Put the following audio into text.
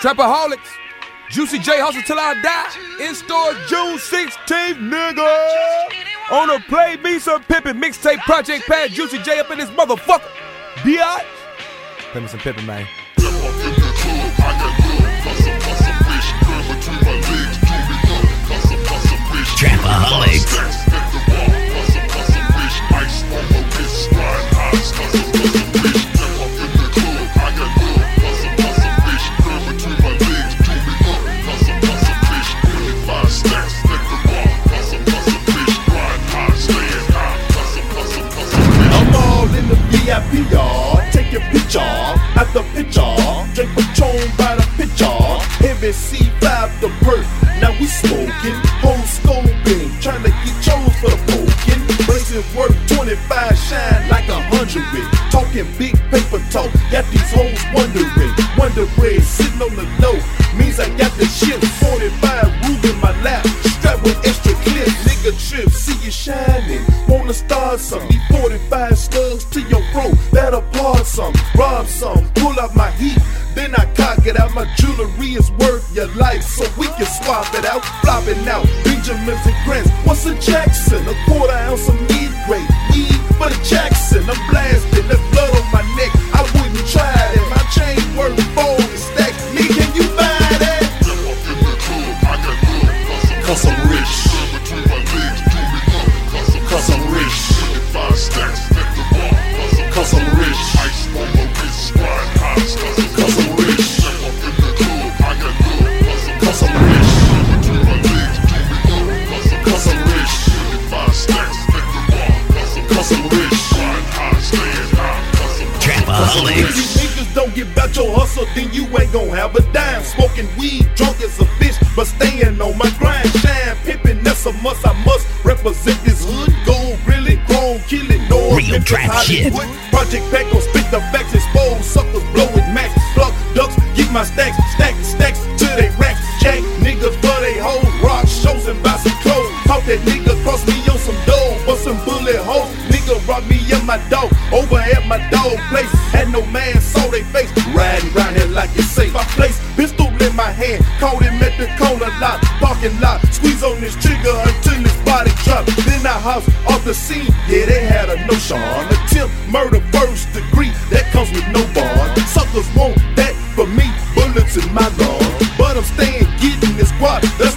Trapaholics, Juicy J Hustle Till I Die. In store June 16th, nigga. On a Play Me Some Pimpin' mixtape project pad. Juicy J up in this motherfucker. B.I. Play me some pimpin', man. Trapaholics. VIP, y'all, take your picture at the picture. Drink Patron by the picture. Heavy C5 the perk. Now we smoking, whole scoping, trying to get chose for the poking. Blazing work 25, shine like 100 with. Talking big paper talk, got these hoes wondering. Wonder Bread sitting on the low, means I got the shit. 45 rule in my lap, strapped with extra clips. Nigga trip, see you shining, wanna start some. Need 45 slugs to your throat, that'll part some. Rob some, pull out my heat, then I cock it out. My jewelry is worth your life, so we can swap it out. Flopping out, Benjamins and Grants. What's a Jackson? A quarter ounce of mid-grade weed for the Jackson. I'm blasted, there's blood on my neck. I wouldn't try it. My chain worth 40 stacks. Nigga, can you buy that? Cause I'm rich. Cause I'm rich. Cause I'm rich. Cause I'm rich. Cause I'm rich. Cause I'm rich. Cause I'm rich. Trapaholics. If you niggas don't get about your hustle, then you ain't gon' have a dime. Smoking weed, drunk as a bitch, but staying on my grind. Shine, pimpin', that's a must. I must represent this hood. Gold, really grown, killing, no Real trap shit. Project Pack gon' spit the facts, expose suckers, blow it max. Block ducks, get my stacks to they racks. Jack niggas for they hoes, rock shows and buy some clothes. Talk that nigga cross me on some dough, bust some bullet holes. Nigga rock me and my dog, over at my dog place. Had no man saw they face, riding round here like it's safe. My place, pistol in my hand, caught him at the corner lot, parking lot. Squeeze on this trigger until his body drop. Then I house off the scene, yeah they had a notion. Attempt murder first degree, that comes with no bond. Suckers want that for me, bullets in my gun. But I'm staying getting this squad.